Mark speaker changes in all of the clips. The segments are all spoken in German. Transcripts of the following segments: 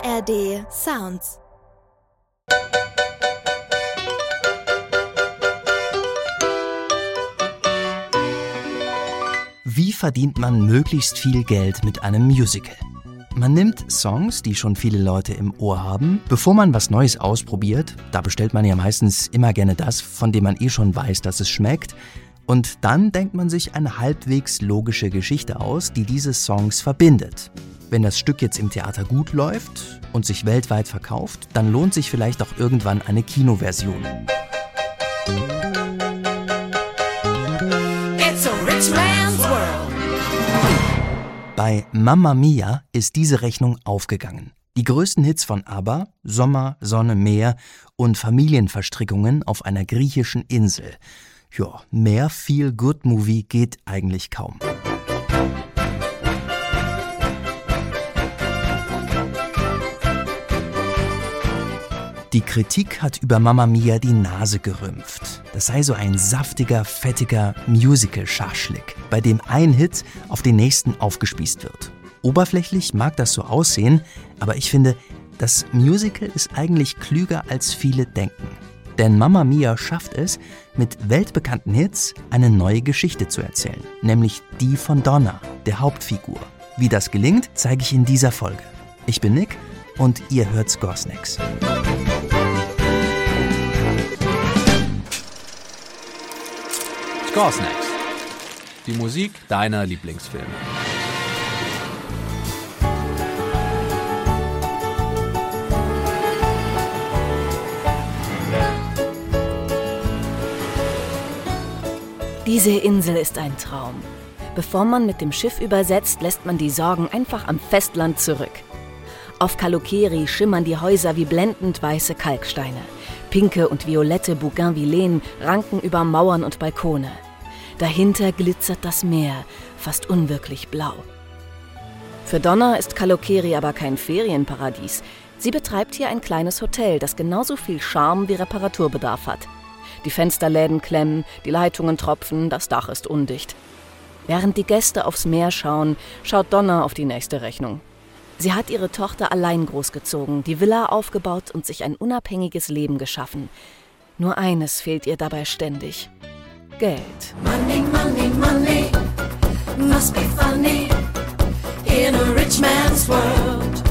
Speaker 1: ARD Sounds.
Speaker 2: Wie verdient man möglichst viel Geld mit einem Musical? Man nimmt Songs, die schon viele Leute im Ohr haben. Bevor man was Neues ausprobiert, da bestellt man ja meistens immer gerne das, von dem man schon weiß, dass es schmeckt. Und dann denkt man sich eine halbwegs logische Geschichte aus, die diese Songs verbindet. Wenn das Stück jetzt im Theater gut läuft und sich weltweit verkauft, dann lohnt sich vielleicht auch irgendwann eine Kinoversion.
Speaker 3: It's a rich man's world.
Speaker 2: Bei Mamma Mia ist diese Rechnung aufgegangen. Die größten Hits von ABBA, Sommer, Sonne, Meer und Familienverstrickungen auf einer griechischen Insel. Ja, mehr Feel-Good-Movie geht eigentlich kaum. Die Kritik hat über Mamma Mia die Nase gerümpft. Das sei so ein saftiger, fettiger Musical-Schaschlik, bei dem ein Hit auf den nächsten aufgespießt wird. Oberflächlich mag das so aussehen, aber ich finde, das Musical ist eigentlich klüger, als viele denken. Denn Mamma Mia schafft es, mit weltbekannten Hits eine neue Geschichte zu erzählen, nämlich die von Donna, der Hauptfigur. Wie das gelingt, zeige ich in dieser Folge. Ich bin Nick und ihr hört Scoresnacks.
Speaker 4: Scoresnacks. Die Musik deiner Lieblingsfilme.
Speaker 5: Diese Insel ist ein Traum. Bevor man mit dem Schiff übersetzt, lässt man die Sorgen einfach am Festland zurück. Auf Kalokeri schimmern die Häuser wie blendend weiße Kalksteine. Pinke und violette Bougainvilleen ranken über Mauern und Balkone. Dahinter glitzert das Meer, fast unwirklich blau. Für Donna ist Kalokeri aber kein Ferienparadies. Sie betreibt hier ein kleines Hotel, das genauso viel Charme wie Reparaturbedarf hat. Die Fensterläden klemmen, die Leitungen tropfen, das Dach ist undicht. Während die Gäste aufs Meer schauen, schaut Donna auf die nächste Rechnung. Sie hat ihre Tochter allein großgezogen, die Villa aufgebaut und sich ein unabhängiges Leben geschaffen. Nur eines fehlt ihr dabei ständig: Geld.
Speaker 3: Money, money, money, must be funny in a rich man's world.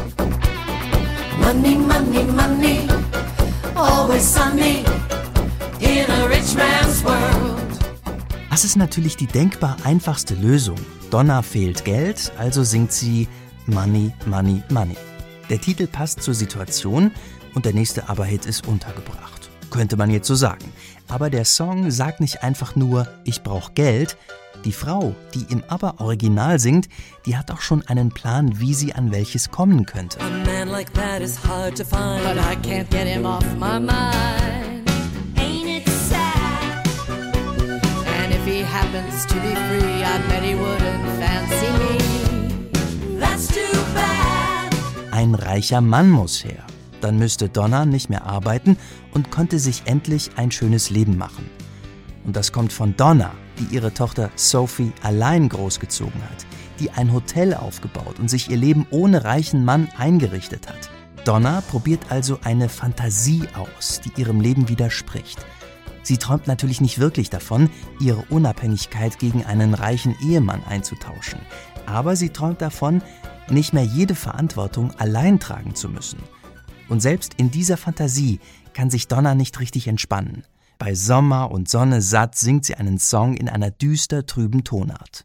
Speaker 3: Money, money, money, always sunny in a rich man's world.
Speaker 2: Das ist natürlich die denkbar einfachste Lösung. Donna fehlt Geld, also singt sie Money, Money, Money. Der Titel passt zur Situation und der nächste ABBA-Hit ist untergebracht. Könnte man jetzt so sagen. Aber der Song sagt nicht einfach nur, ich brauche Geld. Die Frau, die im ABBA-Original singt, die hat auch schon einen Plan, wie sie an welches kommen könnte.
Speaker 3: A man like that is hard to find, but I can't get him off my mind. Ain't it sad? And if he happens to be free, I bet he wouldn't fancy me. That's too bad.
Speaker 2: Ein reicher Mann muss her. Dann müsste Donna nicht mehr arbeiten und konnte sich endlich ein schönes Leben machen. Und das kommt von Donna, die ihre Tochter Sophie allein großgezogen hat, die ein Hotel aufgebaut und sich ihr Leben ohne reichen Mann eingerichtet hat. Donna probiert also eine Fantasie aus, die ihrem Leben widerspricht. Sie träumt natürlich nicht wirklich davon, ihre Unabhängigkeit gegen einen reichen Ehemann einzutauschen. Aber sie träumt davon, nicht mehr jede Verantwortung allein tragen zu müssen. Und selbst in dieser Fantasie kann sich Donna nicht richtig entspannen. Bei Sommer und Sonne satt singt sie einen Song in einer düster trüben Tonart.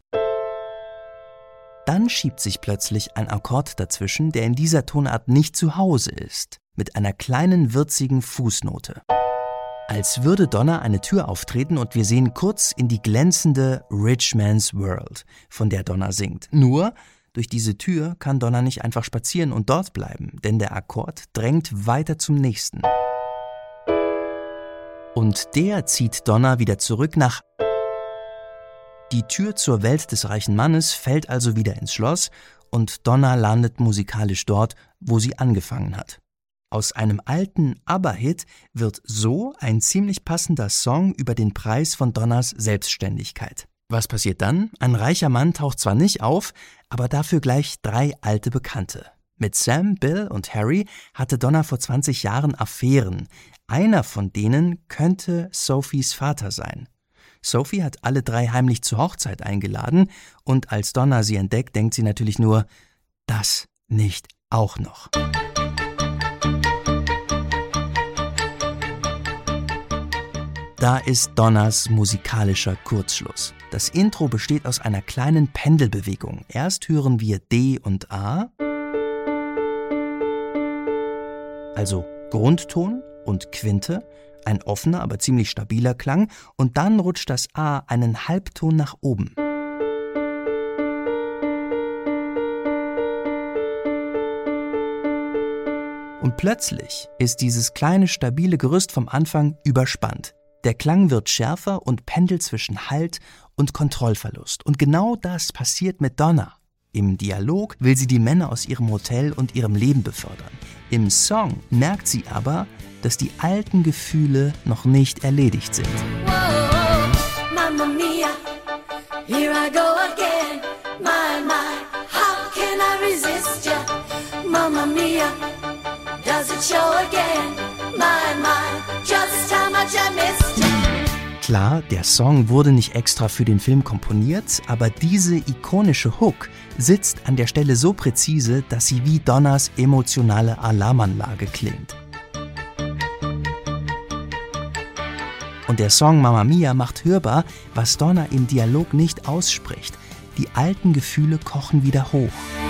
Speaker 2: Dann schiebt sich plötzlich ein Akkord dazwischen, der in dieser Tonart nicht zu Hause ist, mit einer kleinen würzigen Fußnote. Als würde Donna eine Tür auftreten und wir sehen kurz in die glänzende Rich Man's World, von der Donna singt. Nur, durch diese Tür kann Donna nicht einfach spazieren und dort bleiben, denn der Akkord drängt weiter zum nächsten. Und der zieht Donna wieder zurück nach... Die Tür zur Welt des reichen Mannes fällt also wieder ins Schloss und Donna landet musikalisch dort, wo sie angefangen hat. Aus einem alten ABBA-Hit wird so ein ziemlich passender Song über den Preis von Donnas Selbstständigkeit. Was passiert dann? Ein reicher Mann taucht zwar nicht auf, aber dafür gleich 3 alte Bekannte. Mit Sam, Bill und Harry hatte Donna vor 20 Jahren Affären. Einer von denen könnte Sophies Vater sein. Sophie hat alle 3 heimlich zur Hochzeit eingeladen und als Donna sie entdeckt, denkt sie natürlich nur, das nicht auch noch. Da ist Donnas musikalischer Kurzschluss. Das Intro besteht aus einer kleinen Pendelbewegung. Erst hören wir D und A, also Grundton und Quinte, ein offener, aber ziemlich stabiler Klang, und dann rutscht das A einen Halbton nach oben. Und plötzlich ist dieses kleine, stabile Gerüst vom Anfang überspannt. Der Klang wird schärfer und pendelt zwischen Halt und Kontrollverlust. Und genau das passiert mit Donna. Im Dialog will sie die Männer aus ihrem Hotel und ihrem Leben befördern. Im Song merkt sie aber, dass die alten Gefühle noch nicht erledigt sind.
Speaker 3: Whoa, Mamma Mia, here I go again. My, how can I resist ya? Mamma Mia, does it show again? My, just how much I missed ya.
Speaker 2: Klar, der Song wurde nicht extra für den Film komponiert, aber diese ikonische Hook sitzt an der Stelle so präzise, dass sie wie Donnas emotionale Alarmanlage klingt. Und der Song Mamma Mia macht hörbar, was Donna im Dialog nicht ausspricht. Die alten Gefühle kochen wieder hoch.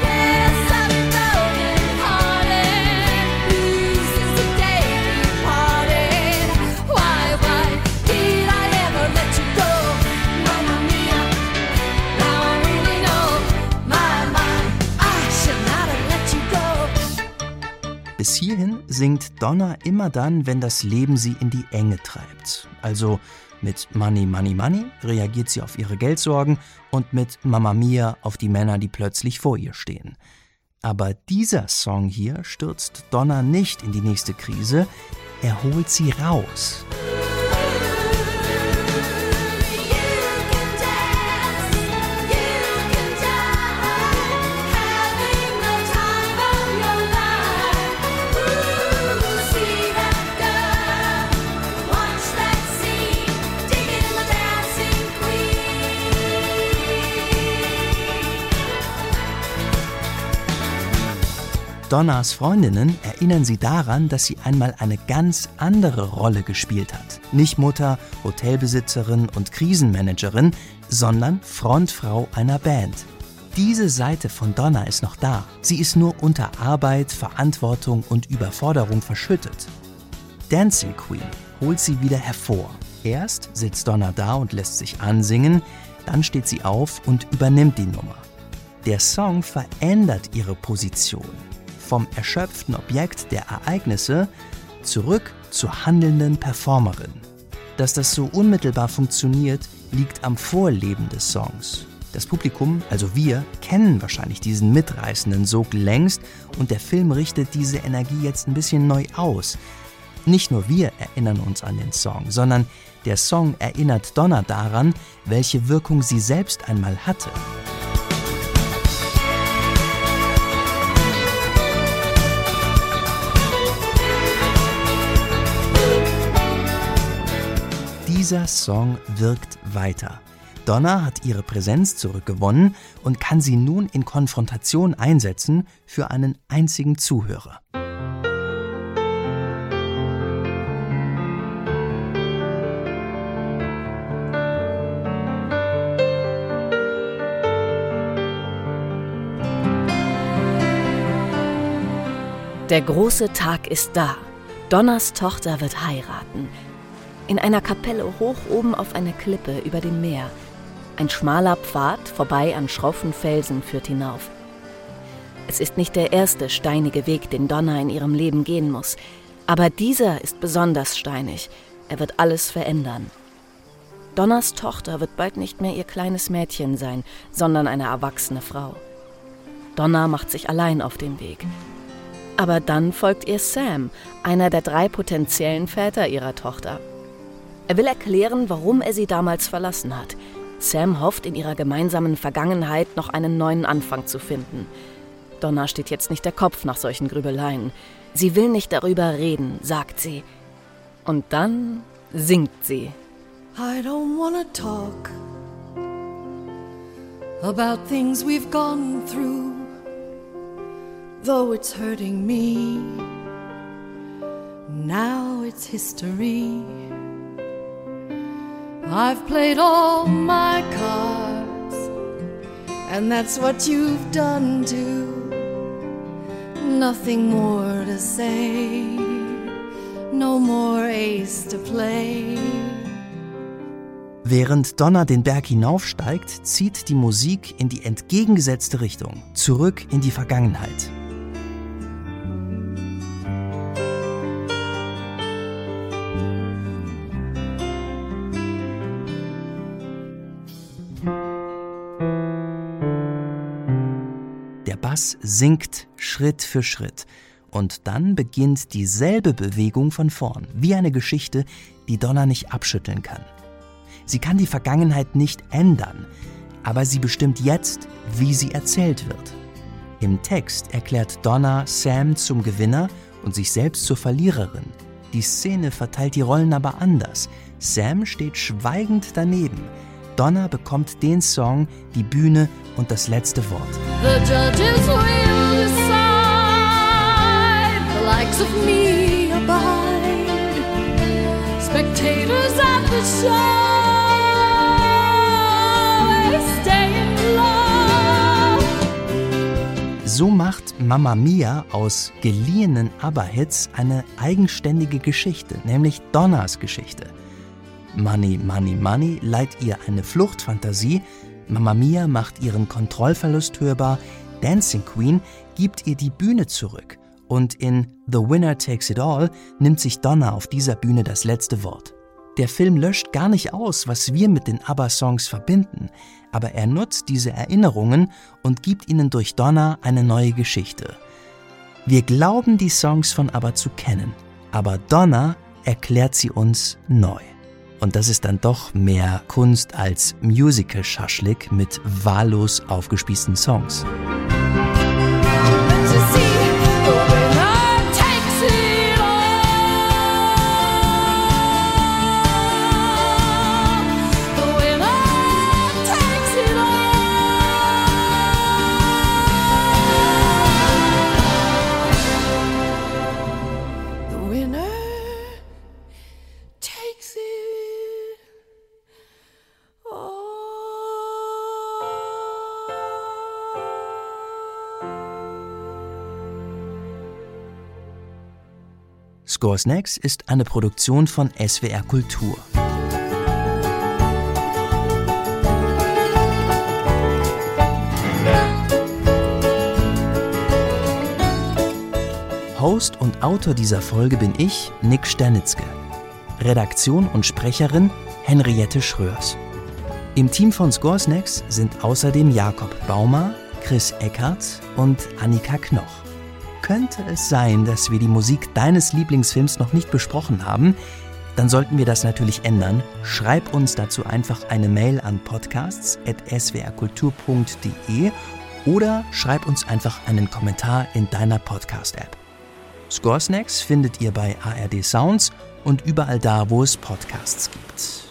Speaker 2: Bis hierhin singt Donna immer dann, wenn das Leben sie in die Enge treibt. Also mit Money, Money, Money reagiert sie auf ihre Geldsorgen und mit Mamma Mia auf die Männer, die plötzlich vor ihr stehen. Aber dieser Song hier stürzt Donna nicht in die nächste Krise, er holt sie raus. Donnas Freundinnen erinnern sie daran, dass sie einmal eine ganz andere Rolle gespielt hat. Nicht Mutter, Hotelbesitzerin und Krisenmanagerin, sondern Frontfrau einer Band. Diese Seite von Donna ist noch da. Sie ist nur unter Arbeit, Verantwortung und Überforderung verschüttet. Dancing Queen holt sie wieder hervor. Erst sitzt Donna da und lässt sich ansingen, dann steht sie auf und übernimmt die Nummer. Der Song verändert ihre Position. Vom erschöpften Objekt der Ereignisse zurück zur handelnden Performerin. Dass das so unmittelbar funktioniert, liegt am Vorleben des Songs. Das Publikum, also wir, kennen wahrscheinlich diesen mitreißenden Sog längst und der Film richtet diese Energie jetzt ein bisschen neu aus. Nicht nur wir erinnern uns an den Song, sondern der Song erinnert Donna daran, welche Wirkung sie selbst einmal hatte. Dieser Song wirkt weiter. Donna hat ihre Präsenz zurückgewonnen und kann sie nun in Konfrontation einsetzen für einen einzigen Zuhörer.
Speaker 5: Der große Tag ist da. Donnas Tochter wird heiraten. In einer Kapelle hoch oben auf einer Klippe über dem Meer. Ein schmaler Pfad vorbei an schroffen Felsen führt hinauf. Es ist nicht der erste steinige Weg, den Donna in ihrem Leben gehen muss. Aber dieser ist besonders steinig. Er wird alles verändern. Donnas Tochter wird bald nicht mehr ihr kleines Mädchen sein, sondern eine erwachsene Frau. Donna macht sich allein auf den Weg. Aber dann folgt ihr Sam, einer der 3 potenziellen Väter ihrer Tochter. Er will erklären, warum er sie damals verlassen hat. Sam hofft, in ihrer gemeinsamen Vergangenheit noch einen neuen Anfang zu finden. Donna steht jetzt nicht der Kopf nach solchen Grübeleien. Sie will nicht darüber reden, sagt sie. Und dann singt sie.
Speaker 3: I don't wanna talk about things we've gone through, though it's hurting me. Now it's history. I've played all my cards, and that's what you've done too. Nothing more to say, no more ace to play.
Speaker 2: Während Donna den Berg hinaufsteigt, zieht die Musik in die entgegengesetzte Richtung, zurück in die Vergangenheit. Der Bass sinkt Schritt für Schritt und dann beginnt dieselbe Bewegung von vorn, wie eine Geschichte, die Donna nicht abschütteln kann. Sie kann die Vergangenheit nicht ändern, aber sie bestimmt jetzt, wie sie erzählt wird. Im Text erklärt Donna Sam zum Gewinner und sich selbst zur Verliererin. Die Szene verteilt die Rollen aber anders. Sam steht schweigend daneben. Donna bekommt den Song, die Bühne und das letzte Wort.
Speaker 3: The judges will decide, the likes of me abide, spectators at the show, stay in love.
Speaker 2: So macht Mamma Mia aus geliehenen ABBA-Hits eine eigenständige Geschichte, nämlich Donnas Geschichte. Money, Money, Money leiht ihr eine Fluchtfantasie, Mamma Mia macht ihren Kontrollverlust hörbar, Dancing Queen gibt ihr die Bühne zurück und in The Winner Takes It All nimmt sich Donna auf dieser Bühne das letzte Wort. Der Film löscht gar nicht aus, was wir mit den ABBA-Songs verbinden, aber er nutzt diese Erinnerungen und gibt ihnen durch Donna eine neue Geschichte. Wir glauben, die Songs von ABBA zu kennen, aber Donna erklärt sie uns neu. Und das ist dann doch mehr Kunst als Musical-Schaschlik mit wahllos aufgespießten Songs. Scores Next ist eine Produktion von SWR Kultur. Host und Autor dieser Folge bin ich, Nick Sternitzke. Redaktion und Sprecherin Henriette Schröers. Im Team von Scores Next sind außerdem Jakob Baumer, Chris Eckert und Annika Knoch. Könnte es sein, dass wir die Musik deines Lieblingsfilms noch nicht besprochen haben? Dann sollten wir das natürlich ändern. Schreib uns dazu einfach eine Mail an podcasts@swrkultur.de oder schreib uns einfach einen Kommentar in deiner Podcast-App. Scores Next findet ihr bei ARD Sounds und überall da, wo es Podcasts gibt.